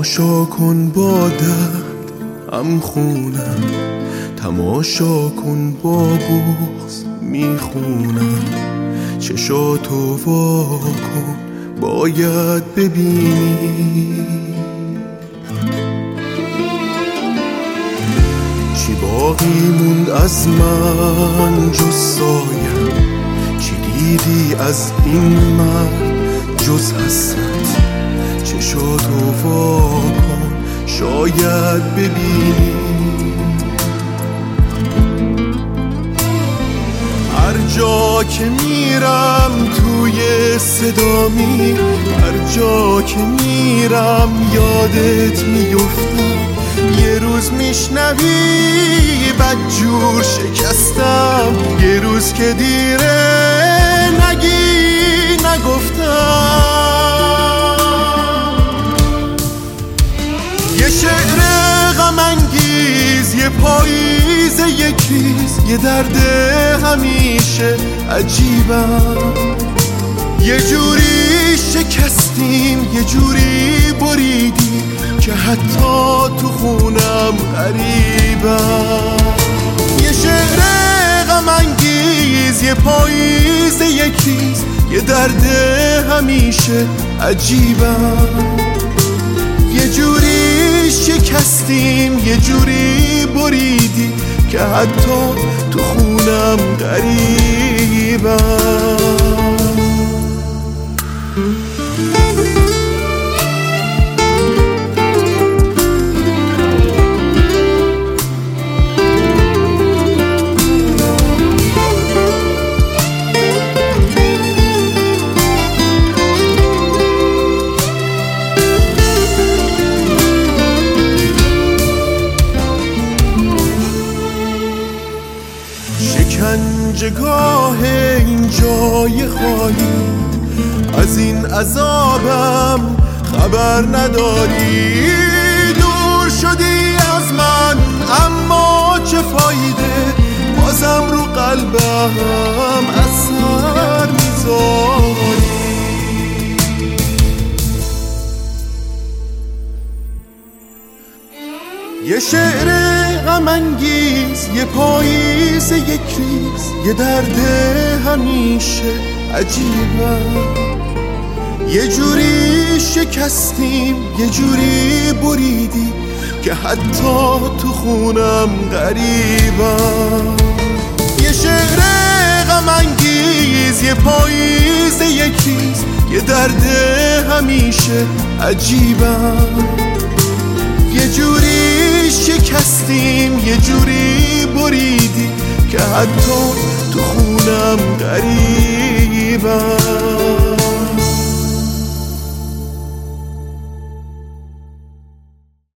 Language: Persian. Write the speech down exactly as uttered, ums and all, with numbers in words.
تماشا کن با درد هم خونم، تماشا کن با بغض میخونم. چشاتو وا کن باید ببینی، چی باقی موند از من جز سایه؟ چی دیدی از این مرد جز حسرت؟ چشاتو وا کن شاید ببینی. هر جا که میرم توی صدا می، هر جا که میرم یادت میفتم. یه روز میشنوی بدجور شکستم، یه روز که دیره نگی نگفتم. یه شعر غم انگیز، یه پاییز، یک ریز، یه درد همیشه عجیبم. یه جوری شکستیم، یه جوری بریدیم که حتی تو خونم غریبم. یه شعر غم انگیز، یه پاییز، یک ریز، یه درد همیشه عجیبم. یه جوری شکستیم، یه جوری بریدیم که حتی تو خونم غریبم. شکنجهگاه این جای خالی، از این عذابم خبر نداری. دور شدی از من اما چه فایده، بازم رو قلبم اثر میذاری. یه شعر غم انگیز، یه پاییز، یک ریز، یه درد همیشه عجیبم. یه جوری شکستیم، یه جوری بریدی که حتی تو خونم غریبم. یه شعر غم انگیز، یه پاییز، یک ریز، یه درد همیشه عجیبم. یه جوری شکستیم، یه جوری بریدی که حتی تو خونم غریبم.